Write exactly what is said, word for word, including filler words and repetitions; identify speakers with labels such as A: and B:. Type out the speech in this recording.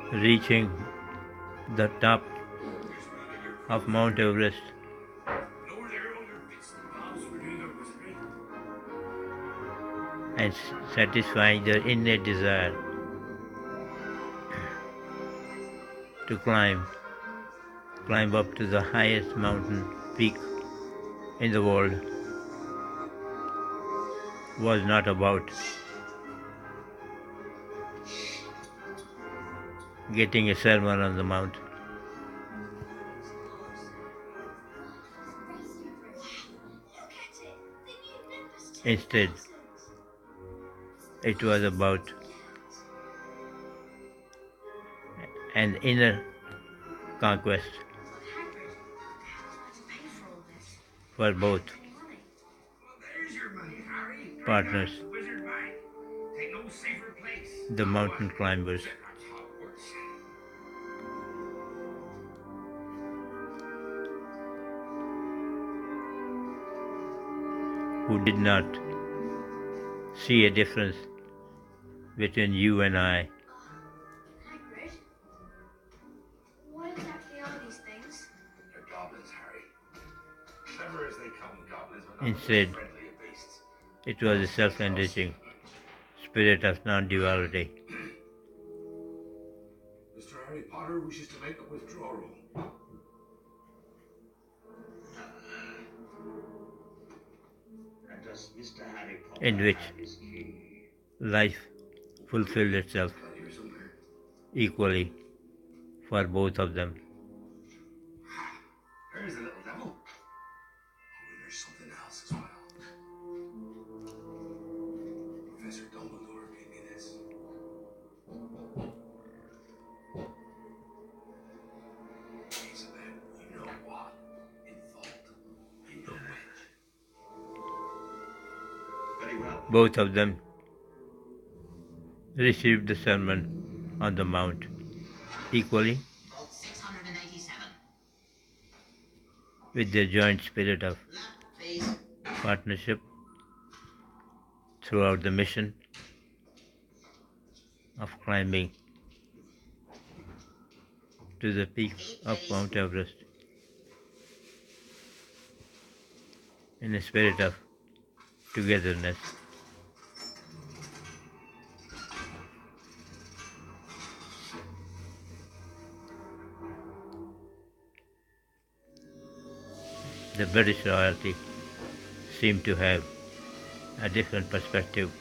A: reaching the top of Mount Everest and satisfying their innate desire to climb, climb up to the highest mountain peak in the world was not about getting a sermon on the mount. Instead, it was about an inner conquest for both partners, the mountain climbers. Who did not see a difference between you and I.
B: Hagrid? What exactly are these things?
C: They're goblins, Harry. Clever as they come, goblins are not
A: Instead,
C: friendly at beasts.
A: it was a self-enriching spirit of non-duality.
C: Mister Harry Potter wishes to make a withdrawal.
D: And does Mister Harry Potter
A: In which
D: have his key?
A: life fulfilled itself
C: Here somewhere.
A: equally for both of them.
C: There's the little devil. Oh, and there's something else as well. Professor Dumbledore gave me this. It's about you know what in fault. I know which.
D: Very well.
A: Both of them received the sermon on the mount equally
E: Vault six hundred eighty-seven.
A: with their joint spirit of
E: Left, please.
A: partnership throughout the mission of climbing to the peak of Mount Everest in a spirit of togetherness. The British royalty seemed to have a different perspective